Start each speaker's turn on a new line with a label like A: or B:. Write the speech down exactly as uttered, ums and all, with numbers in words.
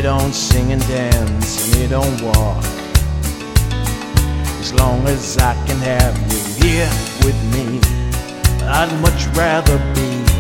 A: He don't sing and dance and he don't walk. As long as I can have you here with me, I'd much rather be